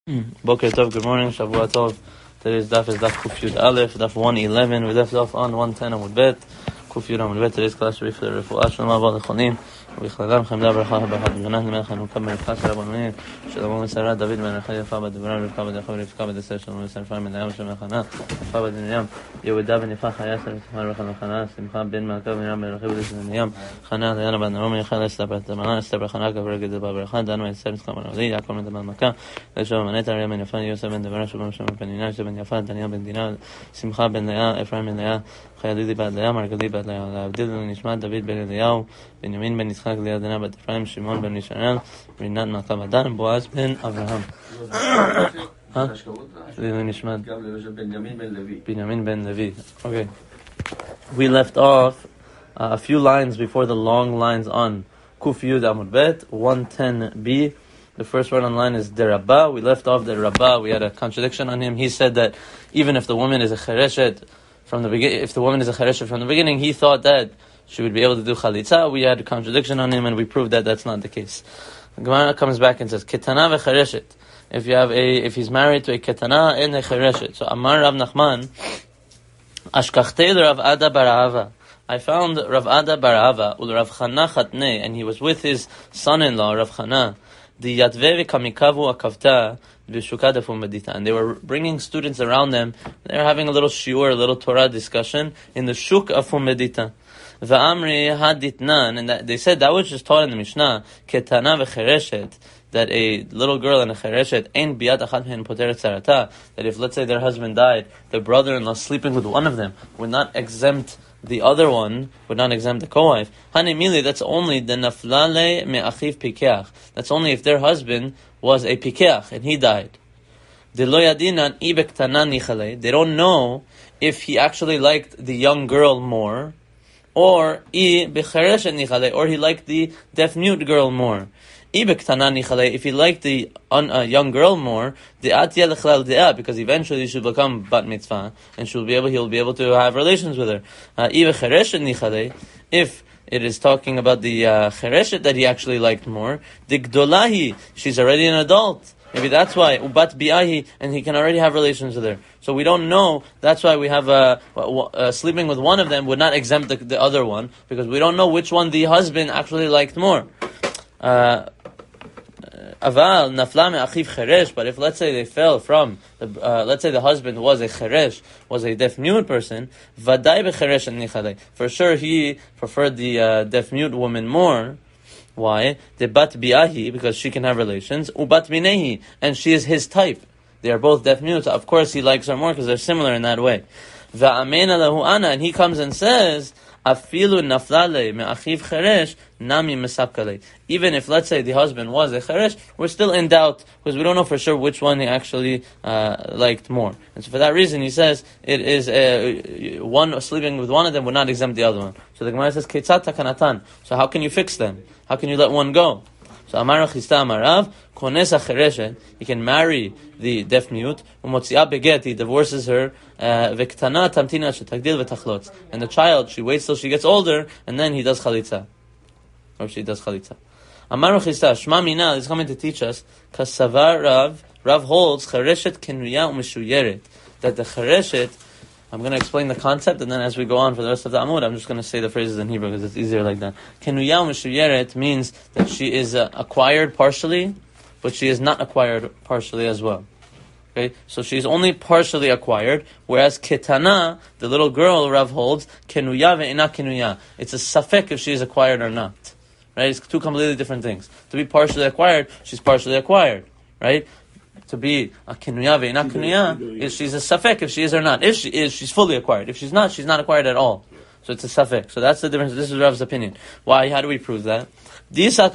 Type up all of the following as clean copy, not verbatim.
Boker Tov, good morning, Shavua Tov. Today's daf is daf Kuf Yud Aleph, daf 111. We left off on 110 Amud Bet. Kuf Yud Amud Bet. Today's class should be for the Refuah Shlema Avad Lechonim. ובכללם חמדה ברכה ברכה בגנת למלך חנוכה ברכה של רבנונים שלמה מסערת דוד בן רחל יפה בת דברה רבקה בת יעקב רבקה בת אסתר שלמה מסערת בן ים של מלחנה יפה בת בן ים יהודה בן יפה חיה אסתר ותמר רחל מלחנה שמחה בן מלכה מרים בן רחל בן ים חנה ליאנה בת נעמי יחל אסתר בת תמנה אסתר בחנה גבר גדל ברכה דן ואסתר נסכה מרמזי יעקב בן דמן מכה לשם מנית אריה בן יפה יוסף בן דברה שלמה שם בן עינה יוסף בן יפה דניה בן דינה שמחה בן לאה אפרים בן לאה חיילידי בת לאה מרגלי בת לאה להבדיל נשמת דוד בן אליהו בנימין בן יצחק לידנה בת אפרים שמעון בן ישעיאל רינת מלכה בת דן בועז בן אברהם Binyamin ben Levi. Okay. We left off a few lines before the long lines on Kuf Yud Amud Bet 110b. The first word on line is the Rabbah. We left off the Rabbah. We had a contradiction on him. He said that even if the woman is a chereshet from the beginning, he thought that she would be able to do chalitza. We had a contradiction on him, and we proved that that's not the case. The Gemara comes back and says, ketana vechereshet. If he's married to a ketana and a chereshet. So Amar Rav Nachman, ashkachtei Rav Ada bar Ahava. I found Rav Ada bar Ahava ul Rav Chana chatnei, and he was with his son-in-law Rav Chana. The yatvei kamikavu akavta v'shuka defum medita, and they were bringing students around them. They were having a little shiur, a little Torah discussion in the shuk of medita. V'amri haditnan, and they said that was just taught in the Mishnah, ketana v'chereshet, that a little girl and a chereshet ain't biyat achat mehen poteret tzarata, that if, let's say, their husband died, the brother-in-law sleeping with one of them would not exempt the other one, would not exempt the co-wife. Hanimili, that's only the naflale me'achiv pikeach. That's only if their husband was a pikeach and he died. They don't know if he actually liked the young girl more, or he liked the deaf-mute girl more. If he liked the young girl more, because eventually she'll become bat mitzvah and he'll be able to have relations with her. If it is talking about the chereshet that he actually liked more, the gdolahi, she's already an adult. Maybe that's why ubat biahi, and he can already have relations with her. So we don't know. That's why we have sleeping with one of them would not exempt the other one, because we don't know which one the husband actually liked more. Aval nafla me'achiv cheresh, but if, let's say, they fell from let's say the husband was a cheresh, was a deaf-mute person, vaday becheresh nichadei. For sure he preferred the deaf-mute woman more. Why? The bat biahi, because she can have relations, ubat minehi, and she is his type. They are both deaf-mutes. Of course he likes her more because they're similar in that way. Va'amena lahu ana, and he comes and says, afilu naflale me'achiv cheresh nami mesapkale. Even if, let's say, the husband was a cheresh, we're still in doubt because we don't know for sure which one he actually liked more. And so for that reason, he says it is one sleeping with one of them would not exempt the other one. So the Gemara says ketzat takanatan. So how can you fix them? How can you let one go? So Amar Chista Amarav kones chereshet. He can marry the deaf mute. Umotzia beget. He divorces her. Vektana tamtina shetagdil vetachlotz. And the child, she waits till she gets older, and then he does chalitza, or she does chalitza. Amar Chista Shma Mina is coming to teach us. Kasavar Rav holds chereshet kenuya umeshuyeret, that the chereshet. I'm going to explain the concept, and then as we go on for the rest of the Amud, I'm just going to say the phrases in Hebrew because it's easier like that. Kenuya umeshuyeret means that she is acquired partially, but she is not acquired partially as well. Okay, so she's only partially acquired, whereas ketana, the little girl, Rav holds, kenuya ve'ina kenuya. It's a safek if she is acquired or not. Right? It's two completely different things. To be partially acquired, she's partially acquired. Right? To be a kenuya ve'ina kenuya, is she's a safek if she is or not. If she is, she's fully acquired. If she's not acquired at all. So it's a safek. So that's the difference. This is Rav's opinion. Why? How do we prove that? Because if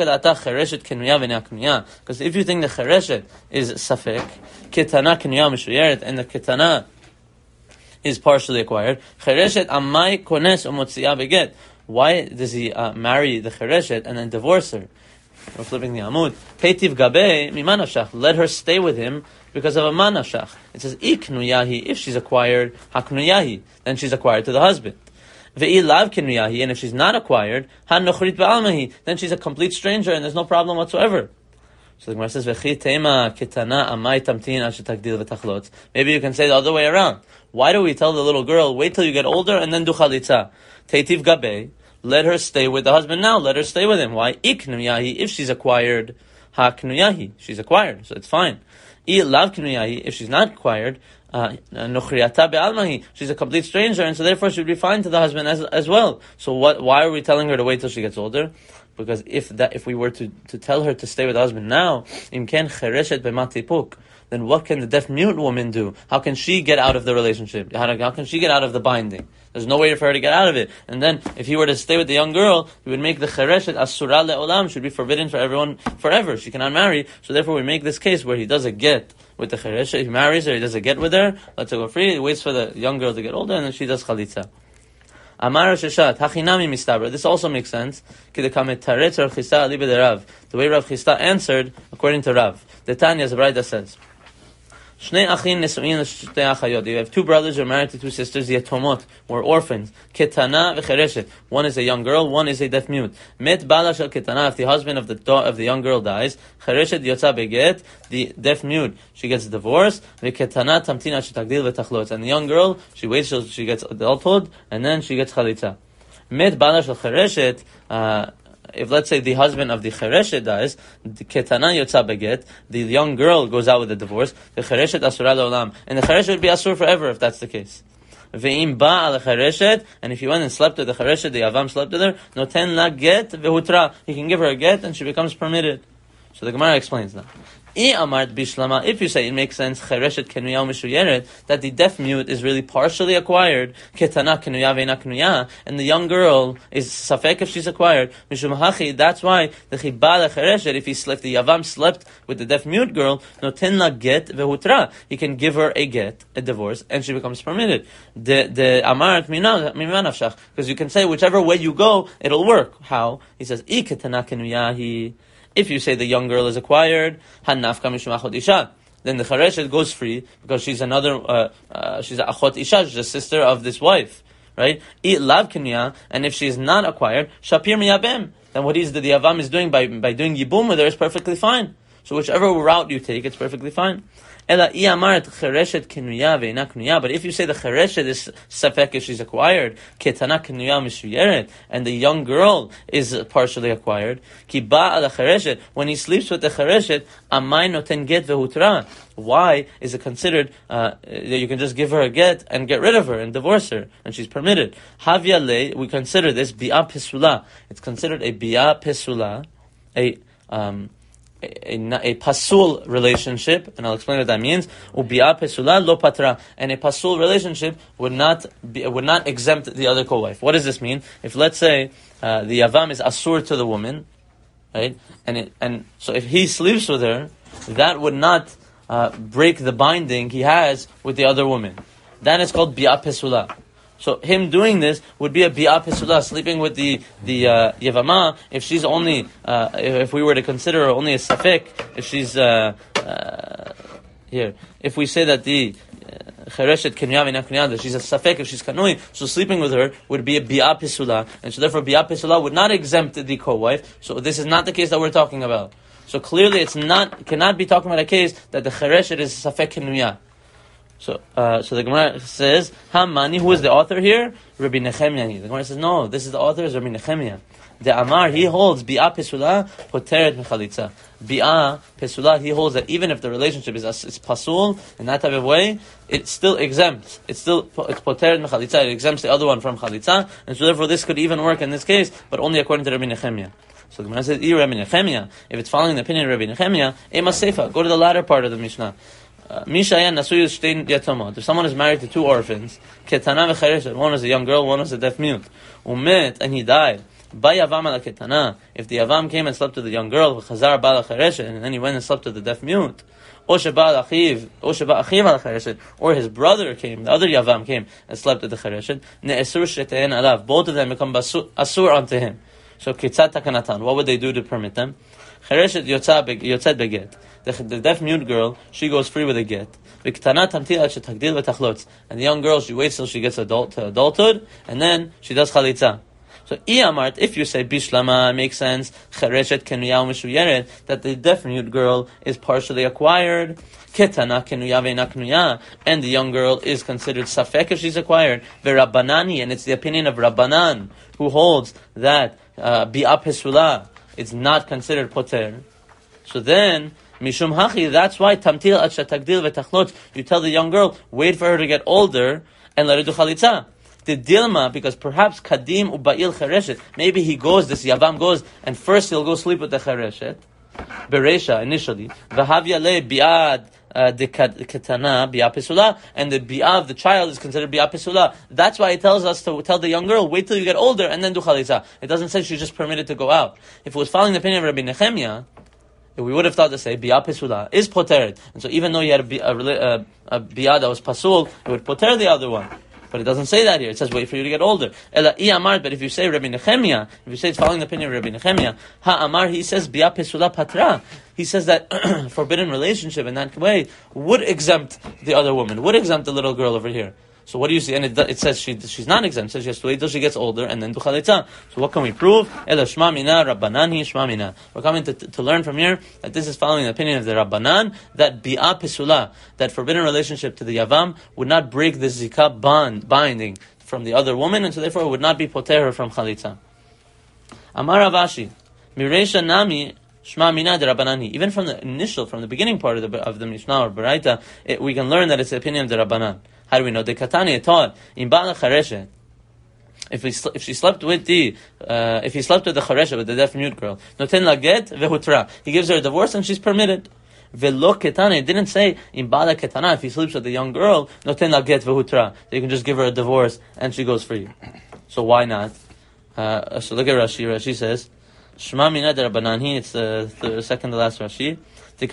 you think the chereshet is safek, ketana kenuya meshuyeret, and the ketana is partially acquired, chereshet amai kones umotzia beget. Why does he marry the chereshet and then divorce her? We're flipping the Amud. Peitiv gabe mimanashach. Let her stay with him because of a manashach. It says iknuyahi. If she's acquired, haknuyahi. Then she's acquired to the husband. Ve'ilav kenuyahi. And if she's not acquired, han nochrit ba'almahi. Then she's a complete stranger and there's no problem whatsoever. So the Gemara says, "V'chi tema ketana amai tamtin ad shetagdil v'tachlotz." Maybe you can say the other way around. Why do we tell the little girl, wait till you get older and then do chalitza? Teitiv gabe, let her stay with the husband now. Let her stay with him. Why? Iknuyahi, if she's acquired, ha knuyahi, she's acquired, so it's fine. I lav knuyahi, if she's not acquired, nochriyata be'almahi, she's a complete stranger, and so therefore she would be fine to the husband as well. So why are we telling her to wait till she gets older? Because if we were to tell her to stay with the husband now, imken chereshet b'matipuk, then what can the deaf mute woman do? How can she get out of the relationship? How can she get out of the binding? There's no way for her to get out of it. And then, if he were to stay with the young girl, he would make the chereshet asura le'olam, should be forbidden for everyone forever. She cannot marry. So therefore, we make this case where he does a get with the chereshet. He marries her, he does a get with her, lets her go free, he waits for the young girl to get older, and then she does chalitza. Amar Sheshat, Hachinami Mistabra. This also makes sense. The way Rav Chisda answered, according to Rav. The Tanya Zabraida says, you have two brothers who are married to two sisters, yatomot, who are orphans. Ketana v'chereshet. One is a young girl, one is a deaf mute. Met bala shel ketana, if the husband of the young girl dies, chereshet yotza beget, the deaf mute, she gets divorced. V'ketana tamtina shetagdil v'tachlotz. And the young girl, she waits till she gets adulthood, and then she gets chalitza. Met bala shel chereshet, if let's say the husband of the chereshet dies, the ketana yotza beget, the young girl goes out with the divorce, the chereshet asura leolam, and the chereshet would be asur forever if that's the case. Ve'im ba al chereshet, and if he went and slept with the chereshet, the yavam slept with her, noten la get vehutra, he can give her a get and she becomes permitted. So the Gemara explains now. If you say it makes sense, chereshet kenuya mishuyeret, that the deaf mute is really partially acquired, ketana kenuya ve'ena kenuya, and the young girl is safek if she's acquired, mishum hachi, that's why the chibah chereshet, if the yavam slept with the deaf mute girl, noten la get vehutra, he can give her a get, a divorce, and she becomes permitted. The amarat mimanafshach, because you can say whichever way you go, it'll work. How? He says, I ketana kenuyahi. If you say the young girl is acquired, hanafka mishum achot isha, then the chereshet goes free because she's another, she's a achot isha, she's a sister of this wife, right? I lav kenya, and if she is not acquired, shapir miyabem, then what the yavam is doing by doing yibum with her is perfectly fine. So whichever route you take, it's perfectly fine. But if you say the chereshet is safek if she's acquired, ketana kenuya mishuyeret, and the young girl is partially acquired, ki ba al chereshet, when he sleeps with the chereshet, amay noten get vehutra. Why is it considered that you can just give her a get and get rid of her and divorce her, and she's permitted? Havya le, we consider this bi'ah pesula. It's considered a bi'ah pesula, a pasul relationship, and I'll explain what that means. Ubi'ah pesula lo patra, and a pasul relationship would not exempt the other co-wife. What does this mean? If let's say the yavam is asur to the woman, right, and so if he sleeps with her, that would not break the binding he has with the other woman. That is called bi'ah pesula. So him doing this would be a bi'ah pesula, sleeping with the yavama, if she's only, if we were to consider her only a safek, if she's, here, if we say that the chereshet kenuya ve'ena kenuya, that she's a safek, if she's kanui, so sleeping with her would be a bi'ah pesula, and so therefore bi'ah pesula would not exempt the co-wife, so this is not the case that we're talking about. So clearly cannot be talking about a case that the chereshet is safek kenuya. So the Gemara says, Hamani, who is the author here? Rabbi Nechemia. The Gemara says, no, this is the author is Rabbi Nechemia. The Amar, he holds bi'ah pesula poteret mechalitza. Bi'ah pesula, he holds that even if the relationship is pasul in that type of way, it's still exempt. It's poteret mechalitza. It exempts the other one from chalitza, and so therefore this could even work in this case, but only according to Rabbi Nechemia. So the Gemara says, Rabbi Nechemia. If it's following the opinion of Rabbi Nechemia, ema seifa. Go to the latter part of the Mishnah. If someone is married to two orphans, ketana v'chereshet, one is a young girl, one is a deaf mute, umet, and he died, bayavam ala ketana, if the yavam came and slept with the young girl, v'chazar ba'al chereshet, and then he went and slept with the deaf mute, or his brother came, the other yavam came and slept with the chereshet, ne'esur shetein alav, both of them become asur onto him. So kitzat takanatan, what would they do to permit them? Chereshet yotzat beget. The deaf mute girl, she goes free with a get. And the young girl, she waits till she gets to adulthood, and then she does chalitza. So, if you say bishlama, it makes sense, chereshet kenuya umeshuyeret, that the deaf-mute girl is partially acquired, ketana kenuya ve'ena kenuya, and the young girl is considered safek if she's acquired, ve'rabbanani, and it's the opinion of Rabbanan, who holds that bi'a pesula, it's not considered poter. So then, mishum hachi, that's why tamtil at shetagdil ve'tachlot, you tell the young girl, wait for her to get older, and let her do chalitza. The dilma, because perhaps kadim u'ba'il chereshet, maybe this yavam goes, and first he'll go sleep with the chereshet, beresha, initially, v'havya le bi'ad the ketana bi'a pesula, and the bi'a of the child is considered bi'a pesula. That's why it tells us to tell the young girl, wait till you get older, and then do chalitza. It doesn't say she's just permitted to go out. If it was following the opinion of Rabbi Nechemia, we would have thought to say bi'a pesula is poteret, and so even though you had a bi'a that was pasul, it would poter the other one. But it doesn't say that here. It says wait for you to get older. But if you say Rabbi Nechemia, if you say it's following the opinion of Rabbi Nechemia, ha'amar, he says bi'a pesula patra. He says that forbidden relationship in that way would exempt the other woman, would exempt the little girl over here. So what do you see? And it says she's not exempt. It says she has to wait till she gets older and then do chalitza. So what can we prove? Ela shma mina, Rabbanan hi shma mina. We're coming to learn from here that this is following the opinion of the Rabbanan, that bi'a pesula, that forbidden relationship to the yavam, would not break the zikah binding from the other woman, and so therefore it would not be poter from chalitza. Amar Rav Ashi, mireisha nami shma mina de Rabbanan. Even from the beginning part of the Mishnah or Baraita, we can learn that it's the opinion of the Rabbanan. How do we know? The Katani taught in Ba'al Chareshet. If he slept with the Chareshet, with the deaf-mute girl, noten la get vehutra. He gives her a divorce and she's permitted. Velo Ketana. It didn't say in Ba'al Ketana, if he sleeps with the young girl, noten la get vehutra. You can just give her a divorce and she goes free. So why not? So look at Rashi. Rashi says, Shma mina de Rabbanan. It's the second to last Rashi. When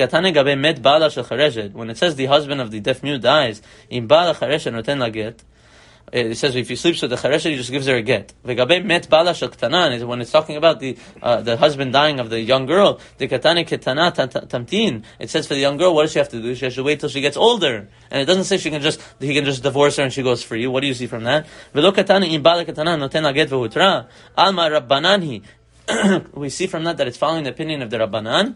it says the husband of the deaf-mute dies, in Ba'al Chareshet noten la get, it says if he sleeps with the Chareshet, he just gives her a get. When it's talking about the husband dying of the young girl, the katane ketana tamtin, it says for the young girl, what does she have to do? She has to wait till she gets older. And it doesn't say he can just divorce her and she goes free. What do you see from that? We see from that it's following the opinion of the Rabbanan.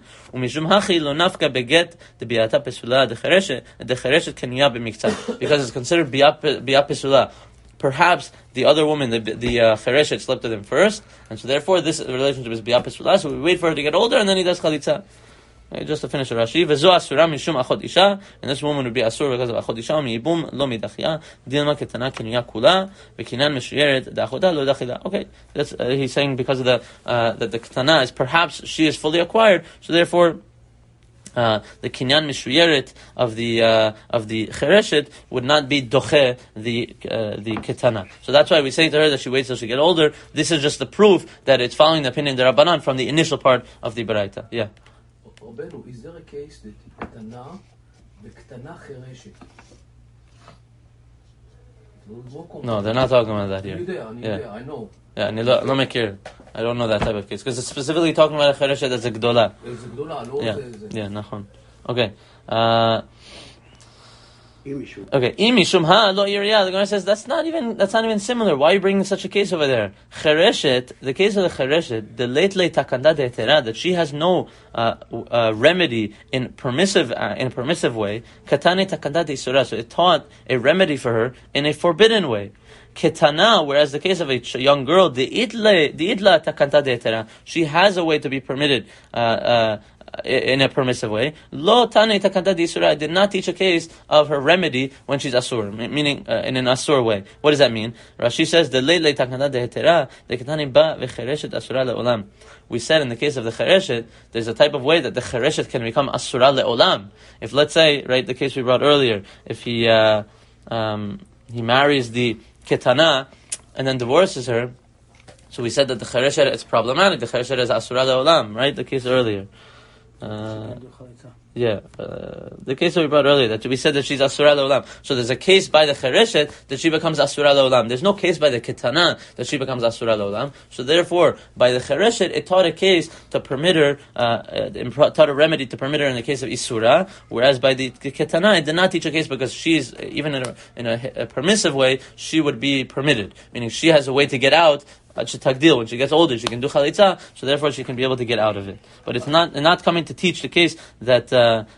Because it's considered bi'a pesula. Perhaps the other woman, the chereshet, slept with him first, and so therefore this relationship is bi'a pesula. So we wait for her to get older, and then he does chalitza. Just to finish the Rashi, vezo asura mishum achot isha, and this woman would be asur because of achot isha, miyibum lo midachia, dilma ketana kenuya kula, vekinan meshuyeret da'achoda lo dachila. Okay, that's he's saying because of that the ketana is perhaps she is fully acquired, so therefore the kinyan mishuyeret of the chereshet would not be doche the ketana. So that's why we say to her that she waits till she get older. This is just the proof that it's following the opinion of the Rabbanan from the initial part of the Baraita. Yeah. Is there a case that קטנה וקטנה חירשת? No, they're not talking about that here. I know. Yeah, לא מכיר. I don't know that type of case. Because it's specifically talking about a חירשת as a גדולה. Yeah, נכון. Okay. Okay, imishum lo iriya. The Gemara says that's not even similar. Why are you bringing such a case over there? Chereshet, the case of the chereshet, the late takanda de etera, that she has no remedy in a permissive way. Katane takanda de isura, so it taught a remedy for her in a forbidden way. Ketana, whereas the case of a young girl, the idla takanda de etera, she has a way to be permitted. In a permissive way. Lo tane takanda di isura, did not teach a case of her remedy when she's asur, meaning in an asur way. What does that mean? Rashi says the late takanda de hetera, the ketani ba vechereshet asura leolam. We said in the case of the chereshet, there's a type of way that the chereshet can become asura leolam. If let's say, right, the case we brought earlier, if he marries the ketana and then divorces her, so we said that the chereshet it's problematic. The chereshet is asura leolam, right? The case earlier. The case that we brought earlier, that we said that she's asura leolam. So there's a case by the chereshet that she becomes asura leolam. There's no case by the ketana that she becomes asura leolam. So therefore, by the chereshet, it taught a case to permit her, taught a remedy to permit her in the case of isura. Whereas by the ketana, it did not teach a case because she's even in a permissive way, she would be permitted, meaning she has a way to get out Tagdil, when she gets older, she can do chalitza, so therefore she can be able to get out of it. But it's not coming to teach the case that,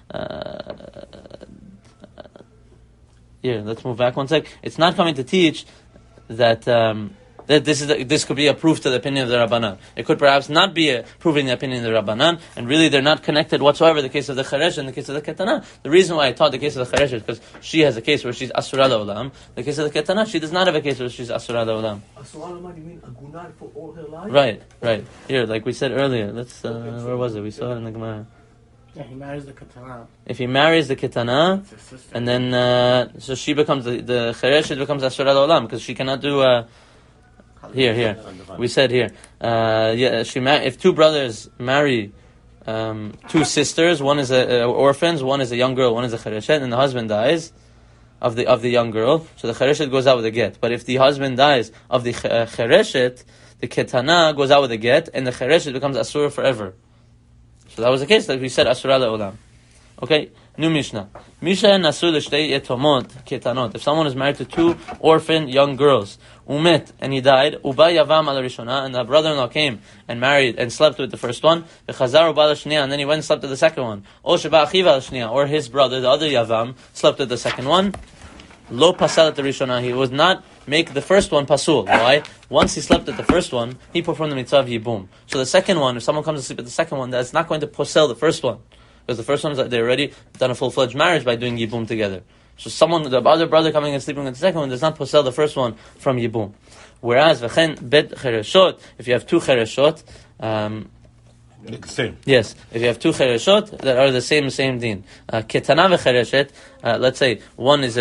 here, let's move back one sec. It's not coming to teach that, that this could be a proof to the opinion of the Rabbanan. It could perhaps not be proving the opinion of the Rabbanan, and really they're not connected whatsoever, the case of the Cheresh and the case of the Ketana. The reason why I taught the case of the Cheresh is because she has a case where she's Asura La'olam. The case of the Ketana, she does not have a case where she's Asura La'olam. Asura La'olam, you mean Agunah for all her life? Right. Here, like we said earlier, let's, where was it? We saw it in the Gemara. Yeah, he marries the Ketana. If he marries the Ketana, and then, so she becomes, the Cheresh becomes Asura La'olam, because she cannot do, Here. We said here. If two brothers marry two sisters, one is orphans, one is a young girl, one is a chereshet, and the husband dies of the young girl, so the chereshet goes out with a get. But if the husband dies of the chereshet, the ketana goes out with a get, and the chereshet becomes asur forever. So that was the case that we said asura le'olam. Okay, new Mishnah. Misha nasur l'shtei yetomot ketanot. If someone is married to two orphan young girls, umet, and he died, uba yavam al rishona, and the brother-in-law came and married and slept with the first one, v'chazar uba l'shniya, and then he went and slept with the second one, o sheba achiv al shniya, or his brother, the other yavam, slept with the second one, lo pasal at the rishona, he would not make the first one pasul. Why? Once he slept with the first one, he performed the mitzvah of yibum. So the second one, if someone comes to sleep with the second one, that's not going to posel the first one. Because the first one is they already done a full-fledged marriage by doing yibum together. So the other brother coming and sleeping with the second one does not posel the first one from yibum. Whereas v'chen bet chereshot, if you have two chereshot, same. Yes, if you have two chereshot that are the same din. Ketana v'chereshet, let's say one's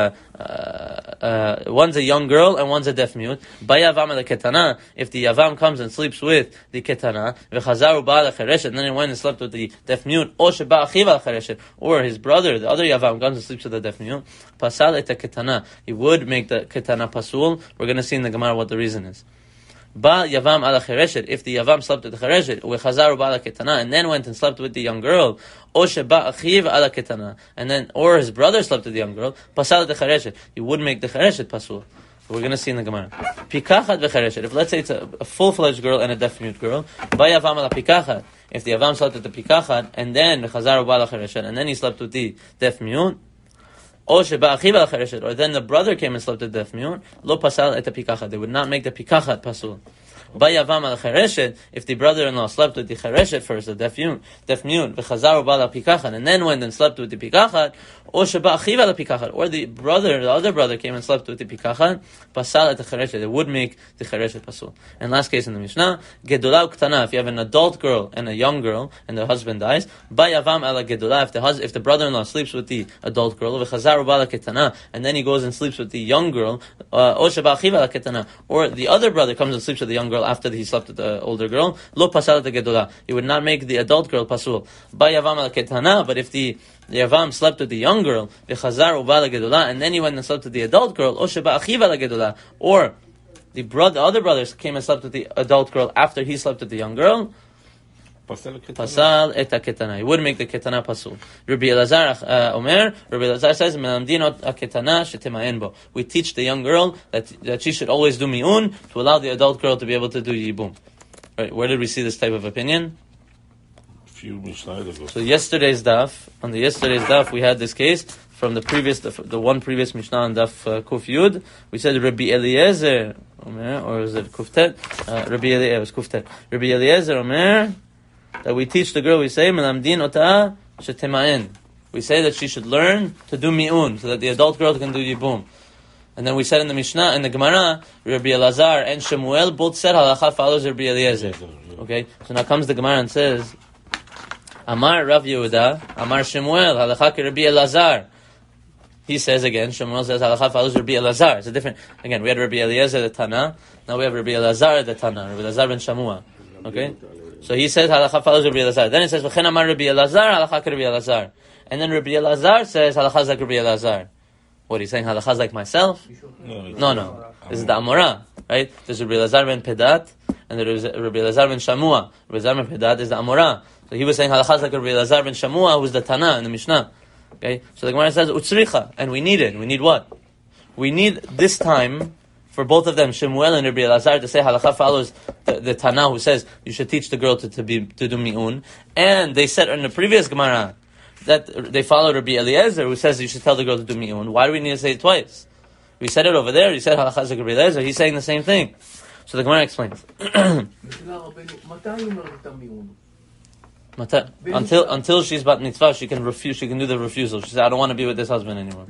a young girl and one's a deaf mute. Bayavam al ketana, if the yavam comes and sleeps with the ketana, v'chazaru ba'al chereshet, and then he went and slept with the deaf mute, or sheba achiv al chereshet, or his brother, the other yavam, comes and sleeps with the deaf mute, pasal et ketana, he would make the ketana pasul. We're going to see in the Gemara what the reason is. Ba yavam ala chereshet, if the yavam slept with the chereshet, u'echazaru ba'ala ketana, and then went and slept with the young girl, o sheba achiv ala ketana, and then, or his brother slept with the young girl, pasal the chereshet, he would make the chereshet pasul. We're going to see in the Gemara. Pikachat v'chereshet, if let's say it's a full-fledged girl and a deaf-mute girl, ba yavam ala pikachat, if the yavam slept with the pikachat, and then chazaru ba'ala chereshet, and then he slept with the deaf-mute, or then the brother came and slept with the deaf mute, lo pasal et pikachat. They would not make the pikachat pasul. Bayavam al chereshet, if the brother-in-law slept with the chereshet first, the deaf mute, v'chazaru ba'al pikachat, and then went and slept with the pikachat, or sheba achiv al pikachat, or the other brother came and slept with the pikachat, pasal et chereshet. They would make the chereshet pasul. And last case in the Mishnah, gedolah u'ktana, if you have an adult girl and a young girl, and the husband dies, bayavam al gedolah, if the brother-in-law sleeps with the adult girl, v'chazaru ba'al ketana, and then he goes and sleeps with the young girl, or sheba achiv al ketana, or the other brother comes and sleeps with the young girl after he slept with the older girl, lo pasal et gedolah. He would not make the adult girl pasul. Bayavam al ketana, but if the yavam slept with the young girl, v'chazar u'ba'al gedolah, and then he went and slept with the adult girl, o sheba achiv al gedolah, or the other brothers came and slept with the adult girl after he slept with the young girl, pasal et ketana. He would make the ketana pasul. Rabbi Elazar Rabbi Elazar says, melamdinot ketana shetemaen bo. We teach the young girl that she should always do mi'un to allow the adult girl to be able to do yibum. Right, where did we see this type of opinion? Few Mishnahs ago. So on yesterday's daf, we had this case from the one previous Mishnah on daf Kuf Yud. We said Rabbi Eliezer Omer, or is it Kuftet? Rabbi Eliezer was Kuftet. Rabbi Eliezer Omer, that we teach the girl, we say, melamdin ota shetemaen. We say that she should learn to do mi'un, so that the adult girl can do yibum. And then we said in the Mishnah, in the Gemara, Rabbi Elazar and Shemuel both said halacha follows Rabbi Eliezer. Okay, so now comes the Gemara and says, Amar Rav Yehuda, Amar Shemuel, halacha ki Rabbi Elazar. He says again, Shemuel says halacha follows Rabbi Elazar. It's a different. Again, we had Rabbi Eliezer the Tana. Now we have Rabbi Elazar the Tana. Rabbi Elazar ben Shamua. Okay. So he says halacha follows Rabbi Elazar. Then he says v'chen amar Rabbi Elazar halacha ki Rabbi Elazar. And then Rabbi Elazar says halacha like Rabbi Elazar. What he's saying, halacha like myself? No. This is the Amora, right? There's Rabbi Elazar ben Pedat and there is Rabbi Elazar ben Shamua. Rabbi Elazar ben Pedat is the Amora. So he was saying halacha like Rabbi Elazar ben Shamua, who's the Tana in the Mishnah. Okay, so the Gemara says utzricha, and we need it. We need what? We need this time for both of them, Shemuel and Rabbi Elazar, to say halacha follows the Tana who says you should teach the girl to do mi'un, and they said in the previous Gemara that they follow Rabbi Eliezer who says you should tell the girl to do mi'un. Why do we need to say it twice? We said it over there. You said halacha is Rabbi Eliezer. He's saying the same thing. So the Gemara explains. Until she's bat mitzvah, she can refuse. She can do the refusal. She said, "I don't want to be with this husband anymore."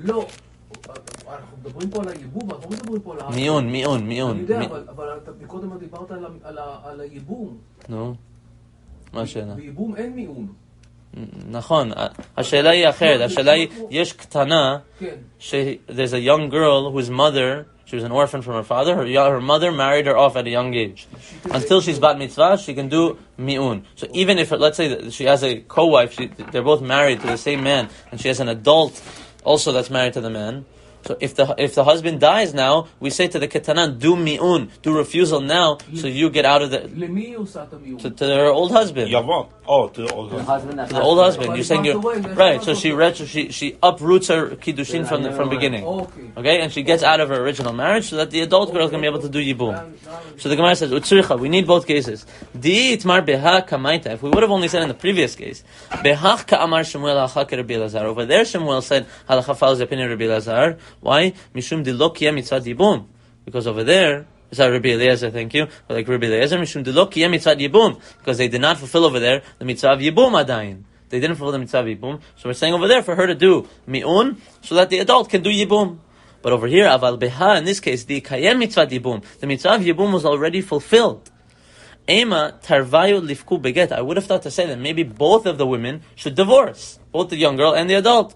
מיון. אני יודע, אבל אתה מקודם דיברת על הייבום. נו, מה השאלה? בייבום אין מיון. נכון, השאלה היא אחרת. השאלה היא, יש קטנה, there's a young girl whose mother, she was an orphan from her father, her mother married her off at a young age. Until she's bat mitzvah, she can do mi'un. So even if, let's say that she has a co-wife, they're both married to the same man, and she has an adult also that's married to the man, so if the husband dies now, we say to the ketanan, do mi'un, do refusal now, so you get out of the... To her old husband. To the old husband. To the old husband. You're saying right. So she uproots her kiddushin from beginning. Okay, and she gets out of her original marriage so that the adult girl can be able to do yibum. So the Gemara says, utzricha, we need both cases. Di itmar beha kamaita. If we would have only said in the previous case, behach ka'amar Shemuel halacha Rabbi Elazar. Over there, Shemuel said halacha follows the opinion of Rabbi Elazar. Why? Mishum di lo kiyem mitzvah yibum. Because over there, sorry, Rabbi Eliezer, thank you. But like Rabbi Eliezer, mishum di lo kiyem mitzvah yibum. Because they did not fulfill over there the mitzvah of yibum adayin. They didn't fulfill the mitzvah of yibum. So we're saying over there for her to do mi'un, so that the adult can do yibum. But over here, aval beha, in this case, the kayem mitzvah yibum. The mitzvah of yibum was already fulfilled. Ema tarvayu lifku beget. I would have thought to say that maybe both of the women should divorce. Both the young girl and the adult.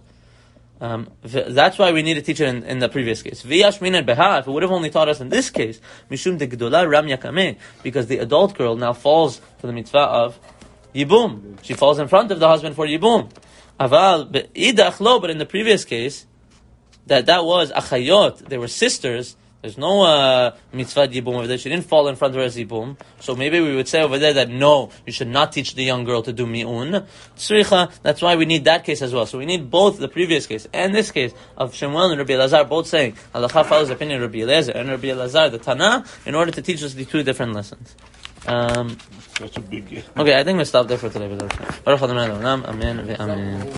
That's why we need to teach it in the previous case. V'yashmin and beha, if it would have only taught us in this case, mishum de gdola ram yakameh, because the adult girl now falls to the mitzvah of yibum. She falls in front of the husband for yibum. Aval be'idach lo, but in the previous case, that was achayot, they were sisters. There's no mitzvah yibum over there. She didn't fall in front of her as yibum. So maybe we would say over there that no, you should not teach the young girl to do mi'un. Tzricha, that's why we need that case as well. So we need both the previous case and this case of Shemuel and Rabbi Elazar both saying halacha follows the opinion of Rabbi Eliezer and Rabbi Elazar, the Tana, in order to teach us the two different lessons. Such a big... Okay, I think we'll stop there for today. Baruch Adonai Le'olam. Amen ve'amen.